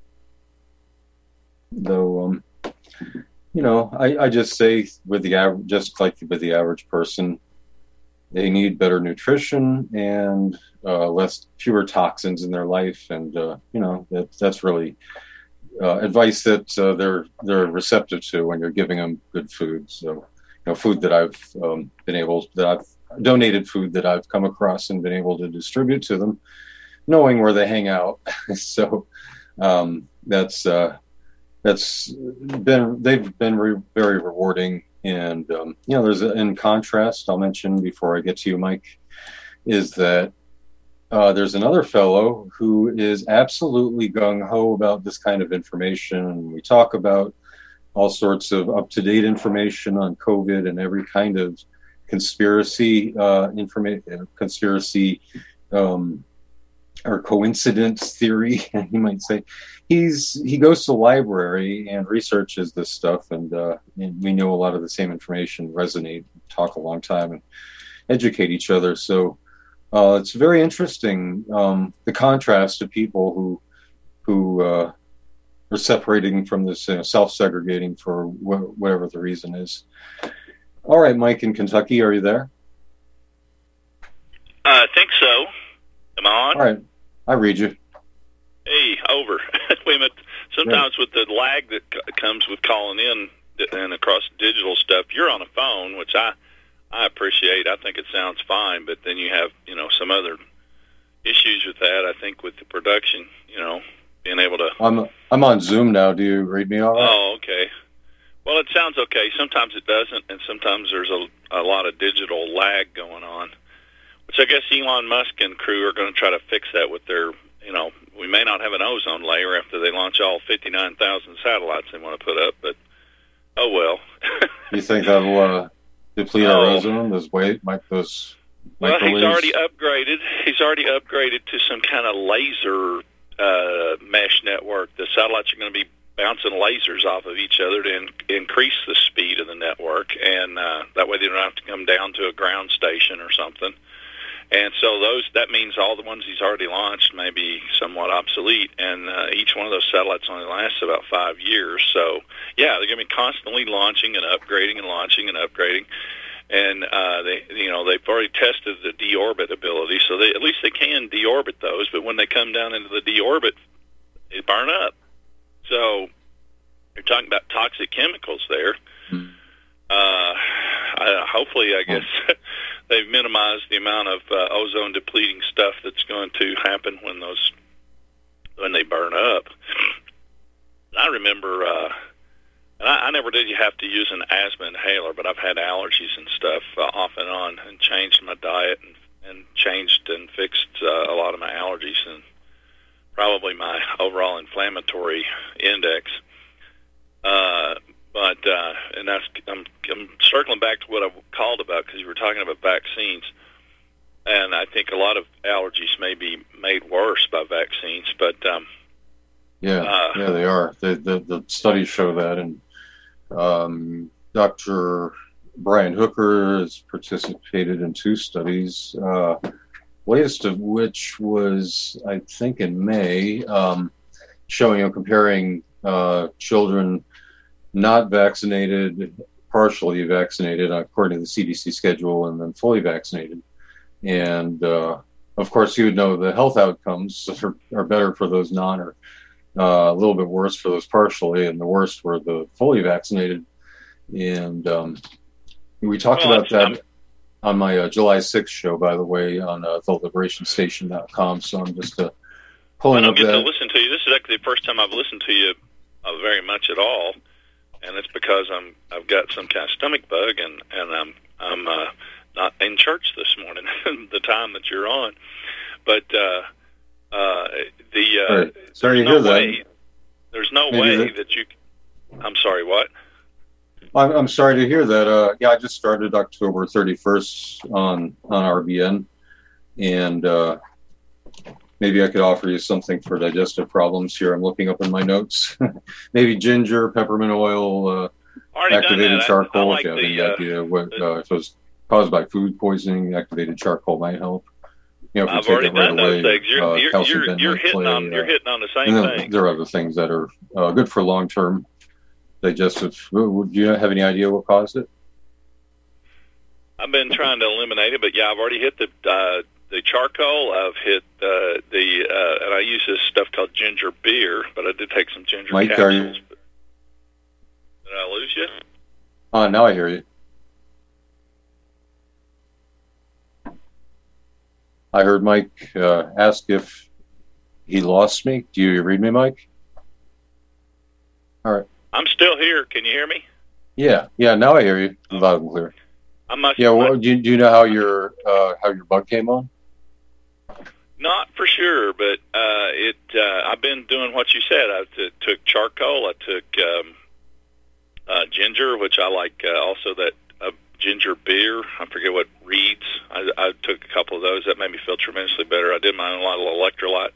though, um, you know, I, I just say with the average, just like with the average person, they need better nutrition and uh, less, fewer toxins in their life. And, uh, you know, that, that's really uh, advice that uh, they're, they're receptive to when you're giving them good food. So, you know, food that I've um, been able, that I've donated food that I've come across and been able to distribute to them. knowing where they hang out. So um, that's uh, that's been they've been re- very rewarding. And um, you know, there's a, in contrast, I'll mention before I get to you, Mike, is that uh, there's another fellow who is absolutely gung ho about this kind of information, and we talk about all sorts of up-to-date information on COVID and every kind of conspiracy uh, information, conspiracy um, or coincidence theory, you might say. He's he goes to the library and researches this stuff, and, uh, and we know a lot of the same information, resonate, talk a long time, and educate each other. So uh, it's very interesting, um, the contrast of people who who uh, are separating from this, you know, self-segregating for wh- whatever the reason is. All right, Mike in Kentucky, are you there? I think so. Am I on? All right, I read you. Hey, over. Wait a minute. Sometimes yeah. with the lag that c- comes with calling in and across digital stuff, you're on a phone, which I I appreciate. I think it sounds fine, but then you have, you know, some other issues with that. I think with the production, you know, being able to. I'm I'm on Zoom now. Do you read me all right? Oh, okay. Well, it sounds okay. Sometimes it doesn't, and sometimes there's a, a lot of digital lag going on, which I guess Elon Musk and crew are going to try to fix that with their, you know, we may not have an ozone layer after they launch all fifty-nine thousand satellites they want to put up, but oh well. You think that'll uh, deplete oh. our ozone? Those weight, like those. Well, he's already upgraded. He's already upgraded to some kind of laser uh, mesh network. The satellites are going to be bouncing lasers off of each other to in- increase the speed of the network, and uh, that way they don't have to come down to a ground station or something. And so those that means all the ones he's already launched may be somewhat obsolete, and uh, each one of those satellites only lasts about five years. So, yeah, they're going to be constantly launching and upgrading and launching and upgrading. And uh, they, you know, they've already tested the deorbit ability, so they at least they can deorbit those. But when they come down into the deorbit, they burn up. So you're talking about toxic chemicals there. Mm. Uh, I, hopefully, I guess they've minimized the amount of uh, ozone depleting stuff that's going to happen when those when they burn up. I remember, uh, and I, I never did have to use an asthma inhaler, but I've had allergies and stuff uh, off and on, and changed my diet and, and changed and fixed uh, a lot of my allergies and probably my overall inflammatory index. Uh, but uh, and that's I'm, I'm circling back to what I called about, because you were talking about vaccines, and I think a lot of allergies may be made worse by vaccines. But um, yeah, uh, yeah, they are. The, the the studies show that, and um, Doctor Brian Hooker has participated in two studies. Uh, latest of which was, I think, in May, um, showing, you know, comparing uh, children not vaccinated, partially vaccinated, according to the C D C schedule, and then fully vaccinated. And, uh, of course, you would know the health outcomes are, are better for those non, or uh, a little bit worse for those partially, and the worst were the fully vaccinated. And um, we talked well, about that on my uh, July sixth show, by the way, on uh, the liberation station dot com. So I'm just uh, pulling up that. I don't get to listen to you. This is actually the first time I've listened to you uh, very much at all, and it's because I'm I've got some kind of stomach bug, and and I'm I'm uh, not in church this morning, the time that you're on. But uh, uh, the uh, right. Sorry there's to hear no way that. there's no Maybe way that... that you. I'm sorry. What? I'm, I'm sorry to hear that. Uh, yeah, I just started October thirty-first on, on R B N, and uh, maybe I could offer you something for digestive problems here. I'm looking up in my notes. Maybe ginger, peppermint oil, uh, activated charcoal. I, I like if you have the, any uh, idea what, uh, if it was caused by food poisoning, activated charcoal might help. You know, if I've you already take it right done away, those things. You're, uh, you're, calcium you're, you're, hitting play, on, you're uh, hitting on the same and then thing. There are other things that are uh, good for long-term digestive. Do you have any idea what caused it? I've been trying to eliminate it, but yeah, I've already hit the uh, the charcoal. I've hit uh, the uh, and I use this stuff called ginger beer, but I did take some ginger Mike, capsules. Are you... But... Did I lose you? Oh, now I hear you. I heard Mike uh, ask if he lost me. Do you read me, Mike? All right. I'm still here. Can you hear me? Yeah, yeah. Now I hear you loud and clear. I must. Yeah. Well, do you, do you know how your uh, how your bug came on? Not for sure, but uh, it. Uh, I've been doing what you said. I t- took charcoal. I took um, uh, ginger, which I like. Uh, also, that uh, ginger beer. I forget what Reed's. I, I took a couple of those. That made me feel tremendously better. I did my own little electrolyte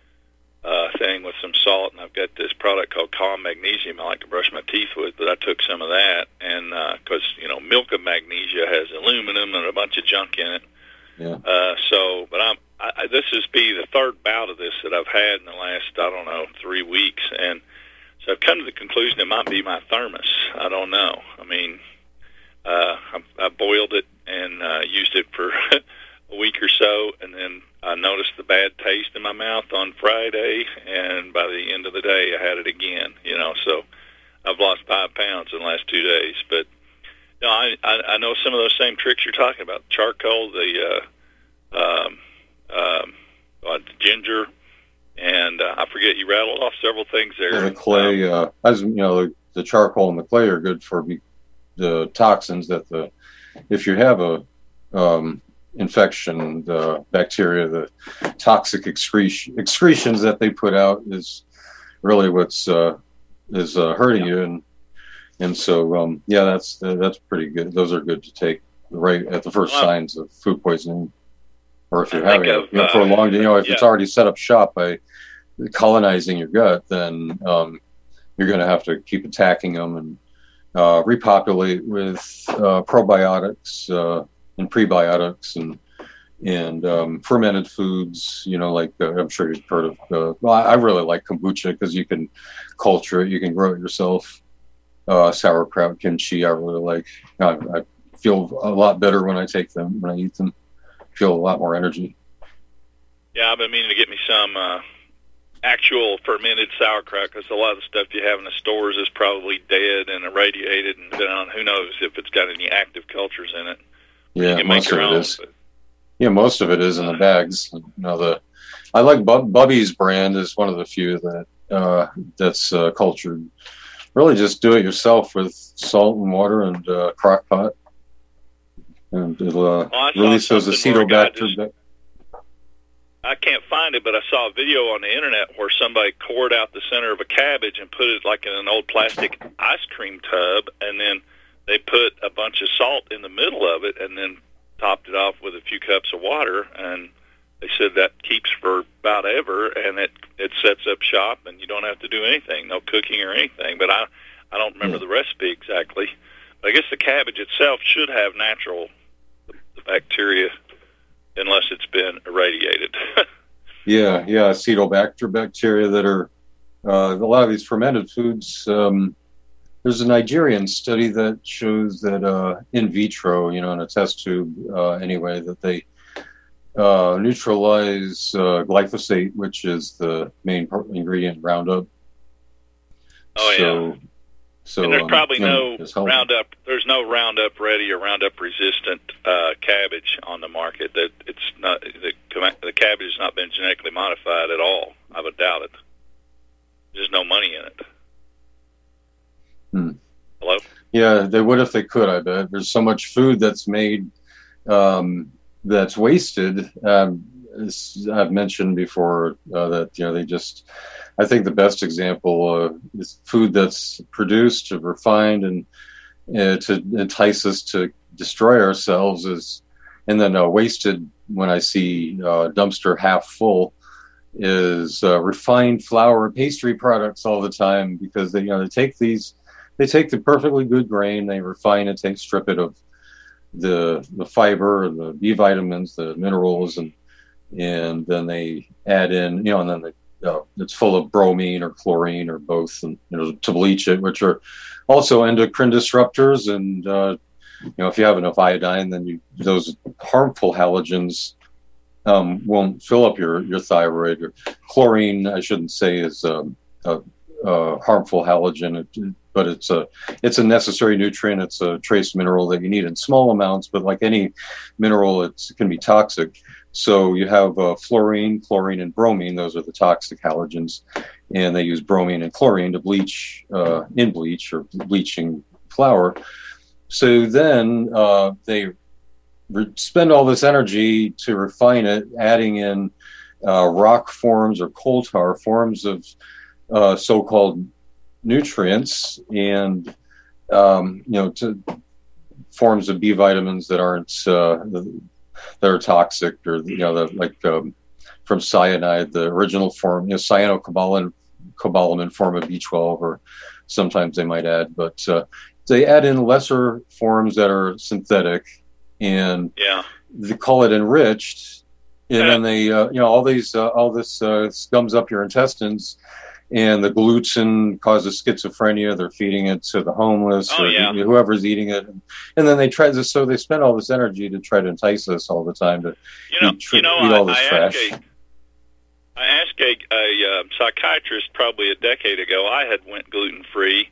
uh, thing with some salt, and I've got this product called Calm Magnesium I like to brush my teeth with, but I took some of that, and because, uh, you know, milk of magnesia has aluminum and a bunch of junk in it. Yeah. Uh, so, but I'm, I, this is be the third bout of this that I've had in the last, I don't know, three weeks, and so I've come to the conclusion it might be my thermos. I don't know. I mean, uh, I, I boiled it and uh, used it for a week or so, and then I noticed the bad taste in my mouth on Friday, and by the end of the day, I had it again. You know, so I've lost five pounds in the last two days. But no, I I, I know some of those same tricks you're talking about: charcoal, the uh, um, um, uh, ginger, and uh, I forget you rattled off several things there. Yeah, the clay, um, uh, as you know, the, the charcoal and the clay are good for the toxins that the if you have a um, infection, the bacteria, the toxic excretion, excretions that they put out is really what's uh, is uh, hurting you, and and so um, yeah, that's uh, that's pretty good. Those are good to take right at the first well, signs of food poisoning, or if you're I having it you know, prolonged. You know, if yeah. it's already set up shop by colonizing your gut, then um, you're going to have to keep attacking them and uh, repopulate with uh, probiotics. Uh, and prebiotics and and um, fermented foods, you know, like uh, I'm sure you've heard of. Uh, well, I, I really like kombucha because you can culture it, you can grow it yourself. Uh, sauerkraut, kimchi, I really like. I, I feel a lot better when I take them, when I eat them. I feel a lot more energy. Yeah, I've been meaning to get me some uh, actual fermented sauerkraut because a lot of the stuff you have in the stores is probably dead and irradiated, and uh, who knows if it's got any active cultures in it. Yeah, most of it own, is. But... Yeah, most of it is in the bags. You know, the I like Bub, Bubby's brand is one of the few that uh, that's uh, cultured. Really, just do it yourself with salt and water and uh, crock pot, and it'll uh, well, release those acetobacter. Just, I can't find it, but I saw a video on the internet where somebody cored out the center of a cabbage and put it like in an old plastic ice cream tub, and then they put a bunch of salt in the middle of it and then topped it off with a few cups of water, and they said that keeps for about ever, and it it sets up shop, and you don't have to do anything, no cooking or anything. But I I don't remember the recipe exactly. But I guess the cabbage itself should have natural the, the bacteria, unless it's been irradiated. yeah, yeah, acetobacter bacteria that are uh, a lot of these fermented foods. Um, There's a Nigerian study that shows that uh, in vitro, you know, in a test tube, uh, anyway, that they uh, neutralize uh, glyphosate, which is the main ingredient in Roundup. Oh, so, yeah. So and there's um, probably know, no Roundup. There's no Roundup Ready or Roundup resistant uh, cabbage on the market. That it's not the, the cabbage has not been genetically modified at all. I would doubt it. There's no money in it. Hmm. Hello? Yeah, they would if they could, I bet. There's so much food that's made um, that's wasted. Um, as I've mentioned before uh, that, you know, they just, I think the best example uh, is food that's produced, refined, and uh, to entice us to destroy ourselves is, and then uh, wasted when I see uh, dumpster half full is uh, refined flour pastry products all the time because they, you know, they take these They take the perfectly good grain, they refine it, they strip it of the the fiber, the B vitamins, the minerals, and and then they add in, you know, and then they, uh, it's full of bromine or chlorine or both, and you know, to bleach it, which are also endocrine disruptors. And uh, you know, if you have enough iodine, then you, those harmful halogens um, won't fill up your your thyroid. Or chlorine, I shouldn't say, is um, a, a harmful halogen. It, but it's a it's a necessary nutrient. It's a trace mineral that you need in small amounts, but like any mineral, it's, it can be toxic. So you have uh, fluorine, chlorine, and bromine. Those are the toxic halogens, and they use bromine and chlorine to bleach uh, in bleach or bleaching flour. So then uh, they re- spend all this energy to refine it, adding in uh, rock forms or coal tar forms of uh, so-called nutrients, and um, you know, to forms of B vitamins that aren't uh, that are toxic, or you know, the, like um, from cyanide, the original form, you know, cyanocobalamin cobalamin form of B twelve, or sometimes they might add, but uh, they add in lesser forms that are synthetic, and yeah. they call it enriched, and yeah. then they, uh, you know, all these, uh, all this uh, scums up your intestines, and the gluten causes schizophrenia. They're feeding it to the homeless oh, or yeah. whoever's eating it, and then they try to. So they spend all this energy to try to entice us all the time to you know, eat, tr- you know, eat I, all this I trash. Asked a, I asked a, a uh, psychiatrist probably a decade ago. I had went gluten free.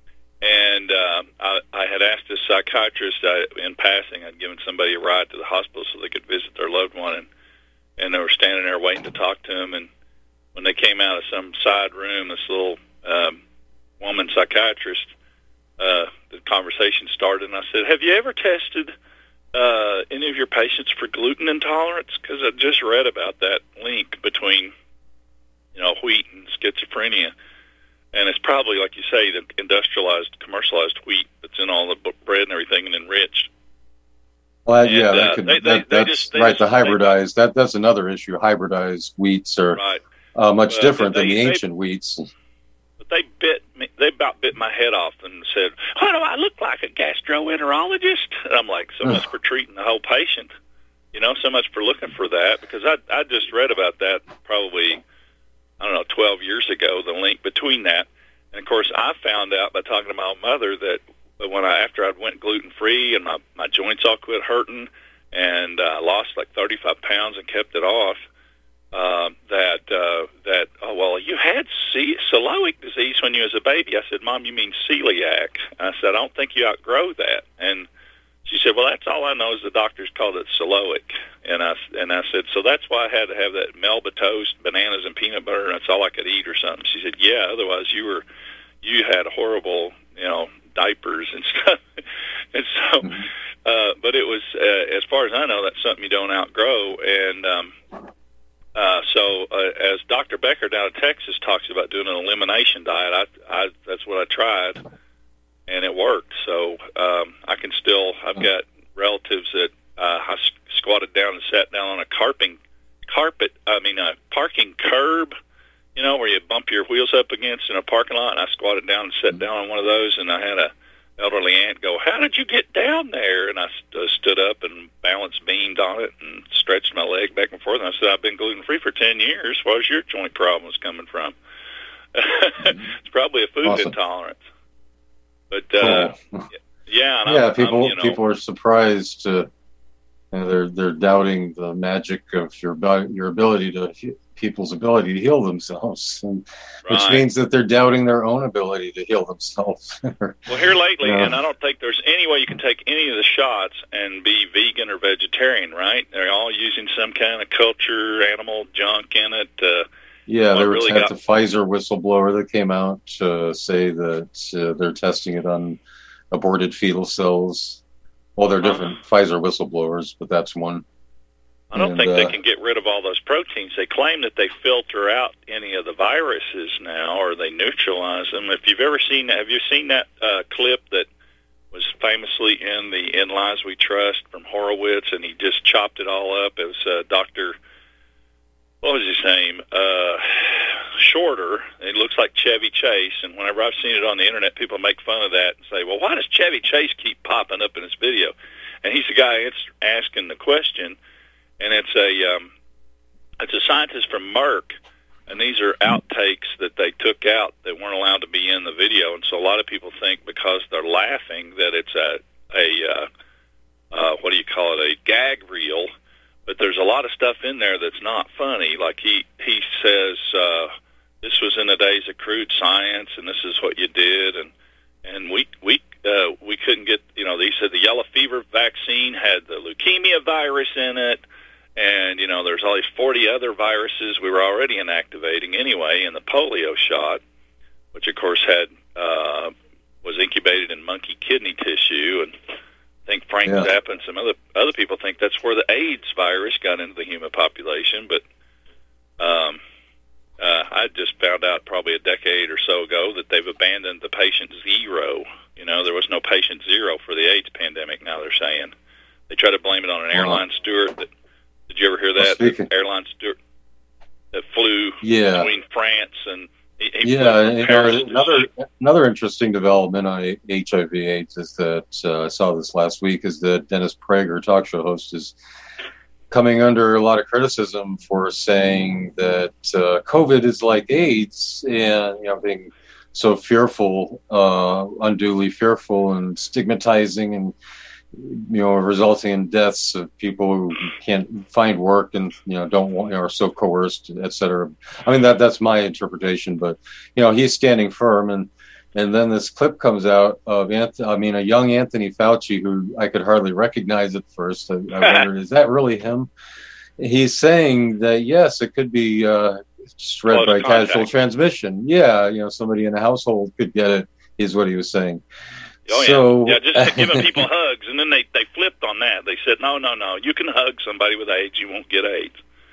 And uh, I, I had asked a psychiatrist uh, in passing. I'd given somebody a ride to the hospital so they could visit their loved one, and and they were standing there waiting to talk to him. And when they came out of some side room, this little um, woman psychiatrist, uh, the conversation started, and I said, "Have you ever tested uh, any of your patients for gluten intolerance? Because I just read about that link between, you know, wheat and schizophrenia." And it's probably, like you say, the industrialized, commercialized wheat that's in all the bread and everything and enriched. Well, and, yeah, that uh, could, they, that, they, that's they just, they right. just, The hybridized, they, that that's another issue. Hybridized wheats are right. uh, much well, different they, than the they, ancient wheats. But they bit me. They about bit my head off and said, "Why do I look like a gastroenterologist?" And I'm like, "So much for treating the whole patient, you know. So much for looking for that." Because I I just read about that probably I don't know twelve years ago. The link between that. And, of course, I found out by talking to my mother that when I, after I went gluten-free and my, my joints all quit hurting and I uh, lost like thirty-five pounds and kept it off, uh, that, uh, that oh, well, you had C- celiac disease when you was a baby. I said, "Mom, you mean celiac?" I said, "I don't think you outgrow that." And she said, "Well, that's all I know is the doctors called it celiac." And I, and I said, "So that's why I had to have that Melba toast, bananas and peanut butter, and that's all I could eat or something." She said, "Yeah, otherwise you were, you had horrible, you know, diapers and stuff." And so, uh, but it was, uh, as far as I know, that's something you don't outgrow. And um, uh, so uh, as Doctor Becker down in Texas talks about doing an elimination diet, I, I that's what I tried. And it worked. So um, I can still, I've got relatives that uh, I squatted down and sat down on a carping, carpet, I mean a parking curb, you know, where you bump your wheels up against in a parking lot. And I squatted down and sat down on one of those, and I had a elderly aunt go, "How did you get down there?" And I st- uh, stood up and balance beamed on it and stretched my leg back and forth. And I said, "I've been gluten-free for ten years. Where's your joint problems coming from?" It's probably a food Awesome. intolerance. But uh, cool. yeah, and yeah, I'm, people I'm, you know, people are surprised. To, you know, they're they're doubting the magic of your your ability to people's ability to heal themselves, and, which right. means that they're doubting their own ability to heal themselves. Well, here lately, yeah. and I don't think there's any way you can take any of the shots and be vegan or vegetarian, right? They're all using some kind of culture, animal junk in it. Uh, Yeah, there was really had got... the Pfizer whistleblower that came out to say that uh, they're testing it on aborted fetal cells. Well, they're different uh-huh. Pfizer whistleblowers, but that's one. I don't and, think uh, they can get rid of all those proteins. They claim that they filter out any of the viruses now, or they neutralize them. If you've ever seen that, have you seen that uh, clip that was famously in the In Lies We Trust from Horowitz, and he just chopped it all up? It was uh, Doctor What was his name? Uh, Shorter. It looks like Chevy Chase, and whenever I've seen it on the internet, people make fun of that and say, "Well, why does Chevy Chase keep popping up in his video?" And he's the guy asking the question, and it's a um, it's a scientist from Merck, and these are outtakes that they took out that weren't allowed to be in the video, and so a lot of people think because they're laughing that it's a a uh, uh, what do you call it, a gag reel. But there's a lot of stuff in there that's not funny. Like he, he says, uh, this was in the days of crude science, and this is what you did. And, couldn't get, you know, they said the yellow fever vaccine had the leukemia virus in it, and, you know, there's all these forty other viruses we were already inactivating anyway, and the polio shot, which, of course, had uh, was incubated in monkey kidney tissue, and I think Frank yeah. Zappa and some other other people think that's where the AIDS virus got into the human population, but um, uh, I just found out probably a decade or so ago that they've abandoned the patient zero. You know, there was no patient zero for the AIDS pandemic, now they're saying. They try to blame it on an airline steward. That, did you ever hear that? The airline steward that flew yeah. between France and... He, he yeah, you know, another another interesting development on H I V AIDS is that uh, I saw this last week is that Dennis Prager, talk show host, is coming under a lot of criticism for saying that uh, COVID is like AIDS, and you know, being so fearful, uh, unduly fearful, and stigmatizing, and you know, resulting in deaths of people who can't find work and, you know, don't want, you know, are so coerced, et cetera. I mean, that that's my interpretation, but, you know, he's standing firm. And, and then this clip comes out of, Anth- I mean, a young Anthony Fauci, who I could hardly recognize at first. I, I wondered, is that really him? He's saying that, yes, it could be uh, spread by casual transmission. Yeah, you know, somebody in a household could get it, is what he was saying. Oh, so, yeah. Yeah, just giving people hugs. And then they, they flipped on that. They said, no, no, no, you can hug somebody with AIDS. You won't get AIDS.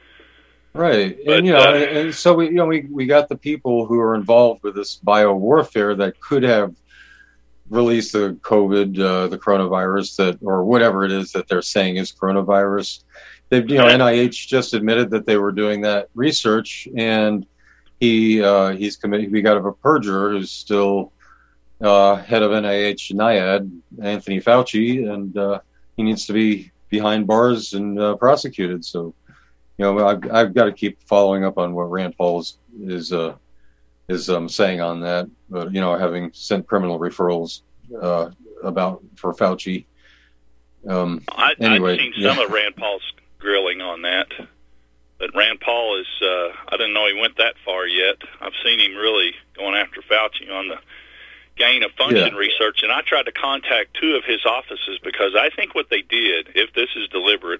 Right. But, and, you know, uh, and, and so we, you know, we, we got the people who are involved with this bio warfare that could have released the COVID, uh, the coronavirus that, or whatever it is that they're saying is coronavirus. They've, you know, N I H just admitted that they were doing that research, and he, uh, he's committed, we got a perjurer who's still, Uh, head of N I H NIAID, Anthony Fauci, and uh, he needs to be behind bars and uh, prosecuted. So, you know, I've, I've got to keep following up on what Rand Paul is is, uh, is um, saying on that. But you know, having sent criminal referrals uh, about for Fauci. Um, I, anyway, I've seen yeah. some of Rand Paul's grilling on that, but Rand Paul is. Uh, I didn't know he went that far yet. I've seen him really going after Fauci on the gain of function yeah. research, and I tried to contact two of his offices because I think what they did, if this is deliberate,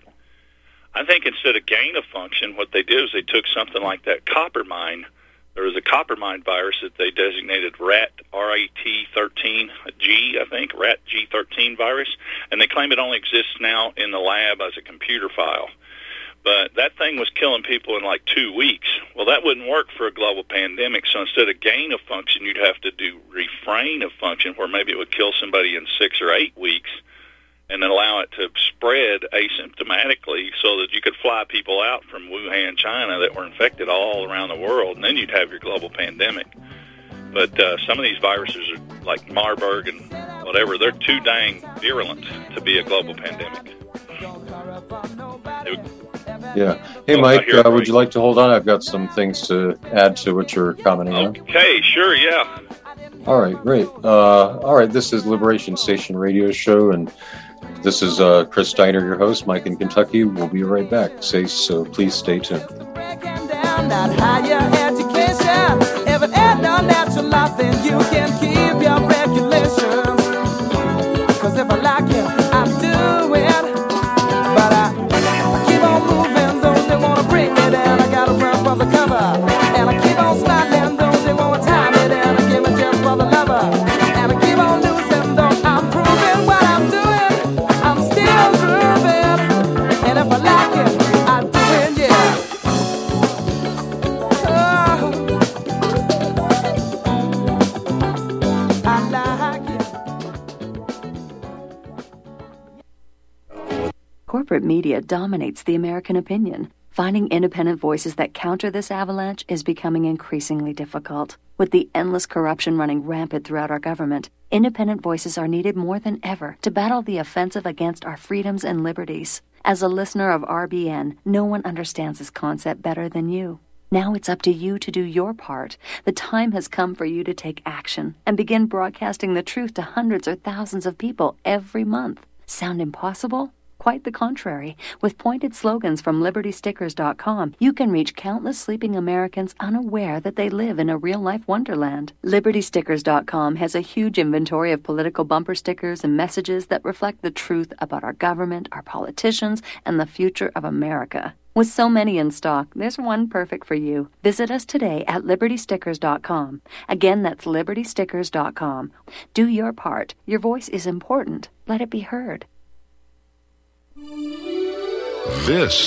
I think instead of gain of function, what they did is they took something like that Coppermine. There was a Coppermine virus that they designated rat, R A T thirteen G, I think, rat G thirteen virus, and they claim it only exists now in the lab as a computer file. But that thing was killing people in like two weeks. Well, that wouldn't work for a global pandemic. So instead of gain of function, you'd have to do refrain of function, where maybe it would kill somebody in six or eight weeks and then allow it to spread asymptomatically so that you could fly people out from Wuhan, China that were infected all around the world, and then you'd have your global pandemic. But uh, some of these viruses are like Marburg and whatever. They're too dang virulent to be a global pandemic. It, Yeah. Hey, Mike, uh, would you like to hold on? I've got some things to add to what you're commenting on. Okay, sure, yeah. All right, great. Uh, all right, this is Liberation Station Radio Show, and this is uh, Chris Steiner, your host. Mike in Kentucky. We'll be right back. Say so. Please stay tuned. That higher education, if it ain't no natural life, then you can keep your regulations. Cause if I like it, I'm doing. But I, I keep on moving, though they wanna bring me down. I gotta run for the cover, and I keep on smiling, though they wanna tie me down. I give a gem for the lover, and I keep on losing, though I'm proving what I'm doing. I'm still grooving, and if I like it, I'm doing, yeah. Oh, I like it. Corporate media dominates the American opinion. Finding independent voices that counter this avalanche is becoming increasingly difficult. With the endless corruption running rampant throughout our government, independent voices are needed more than ever to battle the offensive against our freedoms and liberties. As a listener of R B N, no one understands this concept better than you. Now it's up to you to do your part. The time has come for you to take action and begin broadcasting the truth to hundreds or thousands of people every month. Sound impossible? Quite the contrary. With pointed slogans from Liberty Stickers dot com, you can reach countless sleeping Americans unaware that they live in a real-life wonderland. Liberty Stickers dot com has a huge inventory of political bumper stickers and messages that reflect the truth about our government, our politicians, and the future of America. With so many in stock, there's one perfect for you. Visit us today at Liberty Stickers dot com. Again, that's Liberty Stickers dot com. Do your part. Your voice is important. Let it be heard. This